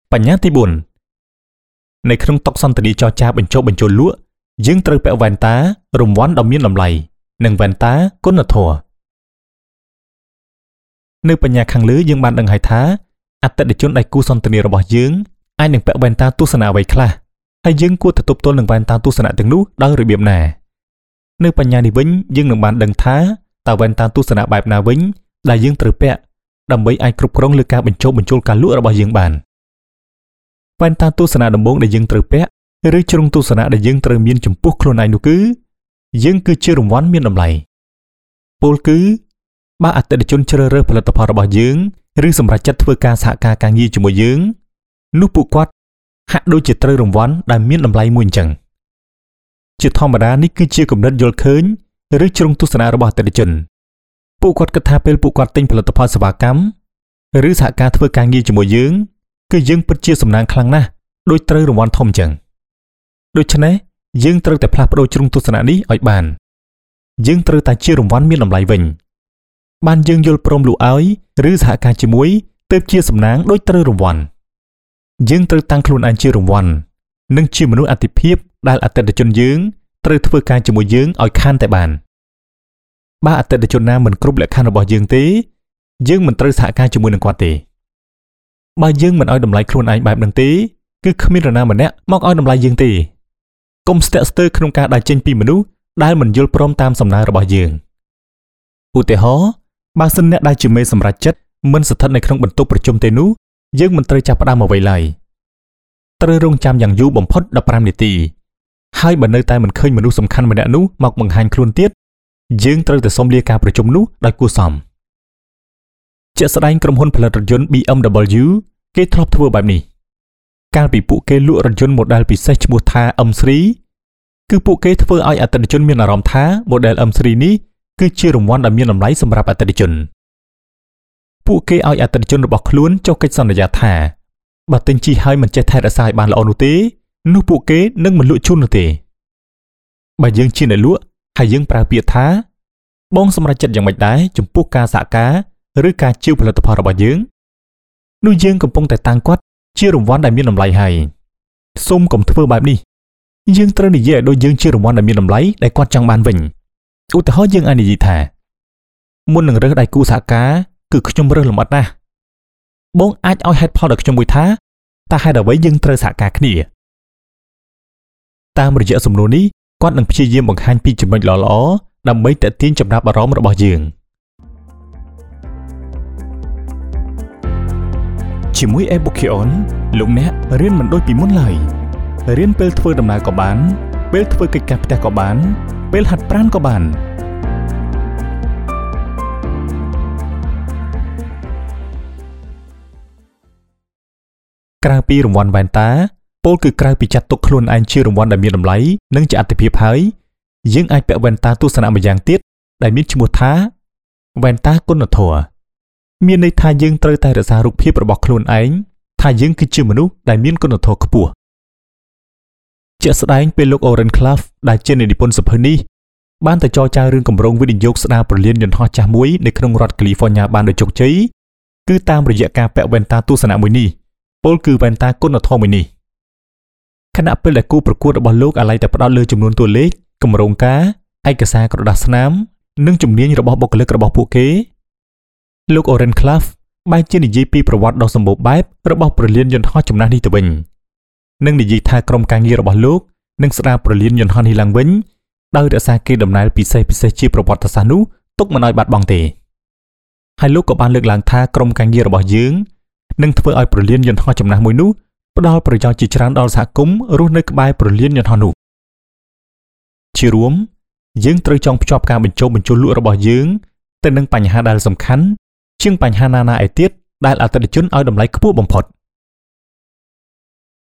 បញ្ញាទី4ในក្នុងតុកសន្តានាចរចាបញ្ចុះបញ្ចូលលក់យើងត្រូវពាក់វ៉ែនតារង្វាន់ដ៏មានតម្លៃនិងវ៉ែនតាគុណធម៌នៅបញ្ញាខាងលើយើងបានដឹងហើយថាអតិថិជនដៃគូសន្តានារបស់យើងអាចនឹងពាក់វ៉ែនតាទស្សនៈអ្វីខ្លះហើយយើងគួរទៅទប់ទល់នឹងវ៉ែនតាទស្សនៈទាំងនោះដោយរបៀបណានៅបញ្ញានេះវិញយើងនឹងបានដឹងថាតើវ៉ែនតាទស្សនៈបែបណាវិញដែលយើងត្រូវពាក់ដើម្បីអាចគ្រប់គ្រងលើការបញ្ចុះបញ្ចូលការលក់របស់យើងបានវ៉ែនតាទស្សនៈដំបូងដែលយើងត្រូវពាក់ឬជ្រុងទស្សនៈដែលយើងត្រូវមានចំពោះខ្លួនឯងនោះគឺយើងគឺជារង្វាន់មានតម្លៃពោលគឺបើអតិថិជនជ្រើសរើសផលិតផលរបស់យើងឬសម្រាប់ចាត់ធ្វើការសហការការងារជាមួយយើងនោះពួកគាត់ហាក់ដូចជាត្រូវរង្វាន់ដែលមានតម្លៃមួយអញ្ចឹងជាធម្មតានេះគឺជាគំនិតយល់ឃើញឬជ្រុងទស្សនៈរបស់អតិថិជនពួកគាត់គិតថាពេលពួកគាត់ទិញផលិតផលសេវាកម្មឬសហការធ្វើការងារជាមួយយើងគឺយើងពិតជាសំណាងខ្លាំងណាស់ដូចត្រូវរង្វាន់ធំអញ្ចឹងដូច្នេះយើងត្រូវតែផ្លាស់ប្ដូរជ្រុងទស្សនៈនេះឲ្យបានយើងត្រូវតែជារង្វាន់មានតម្លៃវិញបានយើងយល់ព្រមលក់ឲ្យឬសហការជាមួយទើបជាសំណាងដូចត្រូវរង្វាន់យើងត្រូវតាំងខ្លួនឯងជារង្វាន់និងជាមនុស្សអតិភិបដែលអតិថិជនយើងត្រូវធ្វើការជាមួយយើងឲ្យខានតែបានបើអតិថិជនណាមិនគ្រប់លក្ខខណ្ឌរបស់យើងទេយើងមិនត្រូវសហការជាមួយនឹងគាត់ទេបើយើងមិនឲ្យតម្លៃខ្លួនឯងបែបហ្នឹងទេគឺគ្មាននរណាម្នាក់មកឲ្យតម្លៃយើងទេកុំស្ទាក់ស្ទើរក្នុងការដើរចេញពីមនុស្សដែលមិនយល់ព្រមតាមសំណើរបស់យើងឧទាហរណ៍បើសិនអ្នកដែលជាមេសម្រេចចិត្តមិនស្ថិតនៅក្នុងបន្ទប់ប្រជុំទេនោះយើងមិនត្រូវចាប់ផ្ដើមអ្វីឡើយត្រូវរងចាំយ៉ាងយូរបំផុត15នាទីហើយបើនៅតែមិនឃើញមនុស្សសំខាន់ម្នាក់នោះមកបង្ហាញខ្លួនទៀតយើងត្រូវតែសុំលាការប្រជុំនោះដោយគួរសមជាក់ស្ដែងក្រុមហ៊ុនផលិតរថយន្ត BMW គេធ្លាប់ធ្វើបែបនេះកាលពីពួកគេលក់រថយន្ត model ពិសេសឈ្មោះថា M3 គឺពួកគេធ្វើឲ្យអតិថិជនមានអារម្មណ៍ថា model M3 នេះគឺជារង្វាន់ដែលមានតម្លៃសម្រាប់អតិថិជនពួកគេឲ្យអតិថិជនរបស់ខ្លួនចុះកិច្ចសន្យាថាបើទិញជីហើយមិនចេះថែរក្សាឲ្យបានល្អនោះទេនោះពួកគេនឹងមិនលក់ជូននោះទេបើយើងជាអ្នកលក់ហើយយើងប្រើពាក្យថាបងសម្រេចចិត្តយ៉ាងម៉េចដែរចំពោះការសហការឬការជាវផលិតផលរបស់យើងនោះយើងកំពុងតែតាំងគាត់ជារង្វាន់ដែលមានតម្លៃហើយសូមកុំធ្វើបែបនេះយើងត្រូវនិយាយឲ្យដូចយើងជារង្វាន់ដែលមានតម្លៃដែលគាត់ចង់បានវិញឧទាហរណ៍យើងអាចនិយាយថាមុននឹងរើសដៃគូសហការគឺខ្ញុំរើសលម្អិតណាស់បងអាចឲ្យហេតុផលដល់ខ្ញុំមួយថាតើហេតុអ្វីយើងត្រូវសហការគ្នាតាមរយៈសំណួរនេះគាត់នឹងព្យាយាមបង្ហាញពីចំណុចល្អៗដើម្បីទាក់ទាញចំណាប់អារម្មណ៍របស់យើងជាមួយ Ebookyon លោកអ្នករៀនមិនដូចពីមុនឡើយរៀនពេលធ្វើដំណើរក៏បានពេលធ្វើកិច្ចការផ្ទះក៏បានពេលហាត់ប្រាណក៏បានក្រៅពីរង្វាន់វ៉ែនតាពោលគឺក្រៅពីចាត់ទុកខ្លួនឯងជារង្វាន់ដែលមានតម្លៃនិងជាអត្ថិភាពហើយយើងអាចពាក់វ៉ែនតាទស្សនៈម្យ៉ាងទៀតដែលមានឈ្មោះថាវ៉ែនតាគុណធម៌មានន័យថាយើងត្រូវតែរក្សារូបភាពរបស់ខ្លួនឯងថាយើងគឺជាមនុស្សដែលមានគុណធម៌ខ្ពស់ជាក់ស្ដែងពេលលោក Oren Klaff ដែលជាអ្នកនិពន្ធសៀវភៅនេះបានទៅចរចារឿងគម្រោងវិនិយោគស្ដារព្រលានយន្តហោះចាស់មួយនៅក្នុងរដ្ឋ California បានដោយជោគជ័យគឺតាមរយៈការពាក់វ៉ែនតាទស្សនៈមួយនេះពោលគឺវ៉ែនតាគុណធម៌មួយនេះខណៈពេលដែលគូប្រកួតរបស់លោកអាឡ័យតែផ្ដោតលើចំនួនតួលេខគម្រោងការឯកសារក្រដាសស្នាមនិងជំនាញរបស់បុគ្គលិករបស់ពួកគេលោក Oren Klaff បែរជានិយាយពីប្រវត្តិដ៏សម្បូរបែបរបស់ព្រលានយន្តហោះចំណាស់នេះទៅវិញនិងនិយាយថាក្រុមការងាររបស់លោកនឹងស្ដារព្រលានយន្តហោះនេះឡើងវិញដោយរក្សាកេរដំណែលពិសេសជាប្រវត្តិសាស្ត្រនោះទុកមិនឲ្យបាត់បង់ទេហើយលោកក៏បានលើកឡើងថាក្រុមការងាររបស់យើងនឹងធ្វើឲ្យព្រលានយន្តហោះចំណាស់មួយនោះផ្ដល់ប្រយោជន៍ជាច្រើនដល់សហគមន៍រស់នៅក្បែរព្រលានយន្តហោះនោះជារួមយើងត្រូវចងភ្ជាប់ការបញ្ចុះបញ្ចូលលក់របស់យើងទៅនឹងបញ្ហាដែលសំខាន់ជាងបញ្ហាណាឯទៀតដែលអតិថិជនឲ្យតម្លៃខ្ពស់បំផុត